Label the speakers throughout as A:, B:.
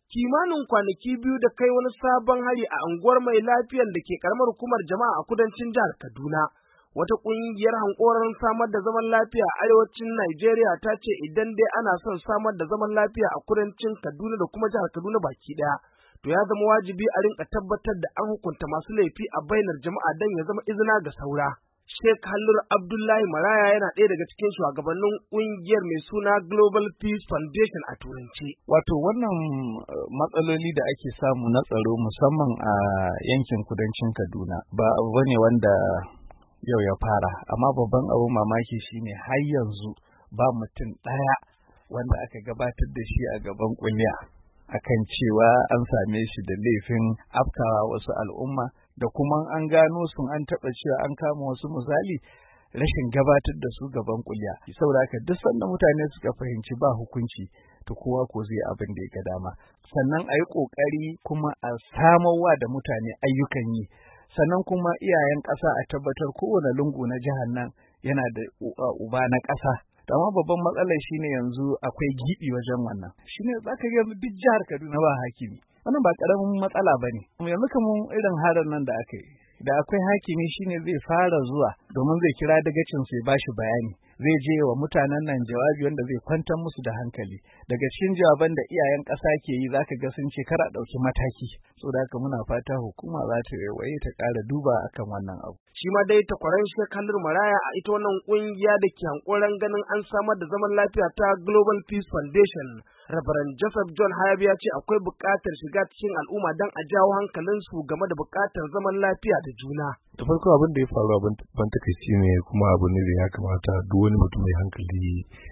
A: kimanin kwanaki biyu da kai wani sabon hari a unguwar Mai Lafiyan da ke karamar hukumar Jama'a a kudancin jihar Kaduna. Wata ƙungiyar hankoron samar da zaman lafiya a arewacin Najeriya ta ce idan dai ana son samar da zaman lafiya a kudancin Kaduna da kuma jihar Kaduna baki ɗaya, to ya zama wajibi a rinka tabbatar da an hukunta masu laifi a bainar jama'a don ya zama izina ga saura. Sheikh Hallur Abdullahi Maraya yana ɗaya daga cikin shugabannin ƙungiyar mai suna Global Peace Foundation a Turanci.
B: Wato wannan matsaloli da ake samu na tsaro musamman a yankin kudancin Kaduna ba abu bane wanda yau ya fara, amma babban abin mamaki shine har yanzu ba mutum ɗaya wanda aka gabatar da shi a gaban kuliya akan cewa an same shi da laifin afkawa wasu al'umma, da kuma an gano sun an taɓa cewa an kama wasu misali rashin gabatar da su gaban kuliya. Saboda haka duk sanda mutane suka fahimci ba hukunci to kowa ko zai abin da ya ga dama. Sannan a yi ƙoƙari kuma a samarwa da mutane ayyukan yi. Sannan kuma iyayen ƙasa a tabbatar kowane lungu na jihar nan yana da uba na ƙasa. Amma babban matsalar shine yanzu akwai gibi wajen wannan. Shine zaka ga duk jihar Kaduna ba hakimi. Wannan ba karamin matsala bane. Yanzu kaman irin harar nan da aka yi. Da akwai hakimi shine zai fara zuwa domin zai kira dagacin sai bashi bayani. Zai je wa mutanen nan jawabi wanda zai kwantar musu da hankali. Daga cikin jawaban da iyayen ƙasa ke yi zaka ga sun ce kar a ɗauki mataki. Saboda haka muna fata hukuma za ta waye ta ƙara duba akan wannan abu.
A: Shi ma dai takwaran Sheikh Hallur Maraya a ita wannan ƙungiya da ke hankoran ganin an samar da zaman lafiya ta Global Peace Foundation, Reverend Joseph John Hayab ya ce akwai buƙatar shiga cikin al'umma don a jawo hankalinsu game da buƙatar zaman lafiya da juna.
C: Da farko abin da ya faru ban takaici ne, kuma abu ne da ya kamata duk wani mutum mai hankali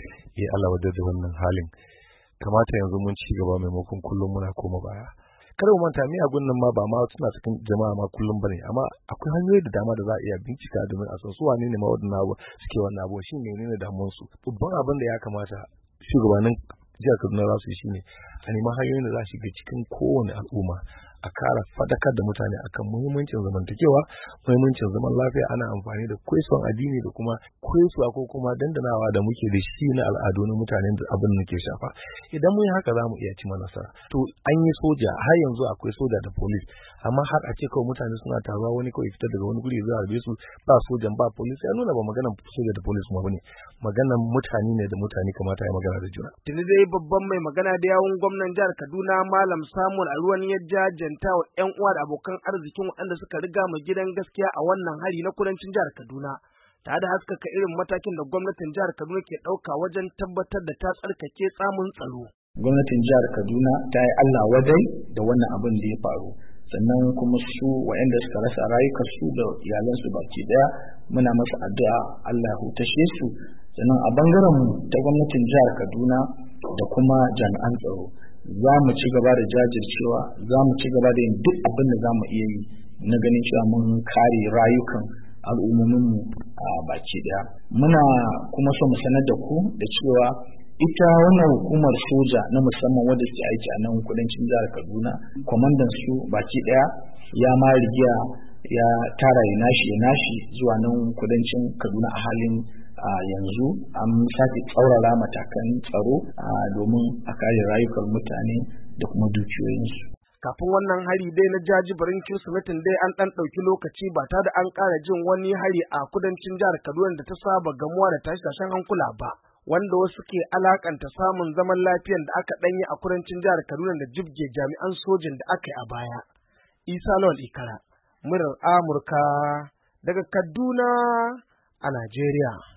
C: ya Allah wadda da wannan halin. Kamata yanzu mun ci gaba maimakon kullum muna koma baya. Kada mu manta miyagun nan ma ba ma suna cikin jama'a ma kullum bane, amma akwai hanyoyi da dama da za a iya bincika domin a san su wane ne ma wadannan abu suke wannan abu, shin menene damuwar su. Babban abin da ya kamata shugabannin jihar Kaduna za su yi shine a neman hanyoyin da za su shiga cikin kowane al'umma a kara fadakar da mutane akan muhimmancin zamantakewa, muhimmancin zaman lafiya. Ana amfani da kwaison addini da kuma kwaisuwa ko kuma dandanawa da muke da shi na al'adu na mutanen da abin da ke shafa. Idan mun yi haka za mu iya cima nasara. To an yi soja, har yanzu akwai soja da police, amma har a ce kawai mutane suna taruwa wani kawai fita daga wani guri zuwa harbe su, ba sojan ba police, ya nuna ba maganan soja da police ma bane, maganan mutane ne da mutane kamata ya magana da juna.
A: Tuni dai babban mai magana da yawun gwamnan jihar Kaduna Malam Samuel Aruwan ya jajanta wa 'yan uwa da abokan arzikin waɗanda suka riga mu gidan gaskiya a wannan hari na kudancin jihar Kaduna, tare da haskaka irin matakin da gwamnatin jihar Kaduna ke ɗauka wajen tabbatar da ta tsarkake tsamun tsaro.
D: Gwamnatin jihar Kaduna ta yi Allah wadai da wannan abin da ya faru, sannan kuma su waɗanda suka rasa rayukansu da iyalansu baki ɗaya muna masa addu'a Allah ya hutashe su. Sannan a bangaren mu ta gwamnatin jihar Kaduna da kuma jami'an tsaro za mu ci gaba da jajircewa, za mu ci gaba da yin duk abin da za mu iya yi na ganin cewa mun kare rayukan al'ummominmu a baki daya. Muna kuma so mu sanar da ku da cewa ita wannan hukumar soja na musamman wadda ke aiki a nan kudancin jihar Kaduna, kwamandan su baki daya ya ma rigiya ya tara ya nashi zuwa nan kudancin Kaduna a halin yanzu. An sake tsaurara matakan tsaro domin a kare rayukan mutane da kuma dukiyoyinsu.
A: Kafin wannan hari dai na jajibirin Kirsimetin dai an ɗan ɗauki lokaci ba tare da an ƙara jin wani hari a kudancin jihar Kaduna da ta saba gamuwa da tashe-tashen hankula ba, wanda wasu ke alakanta samun zaman lafiyan da aka ɗanyi a kudancin jihar Kaduna da jibge jami'an sojin da aka yi a baya. Isa Lawal Ikara, murar Amurka daga Kaduna a Najeriya.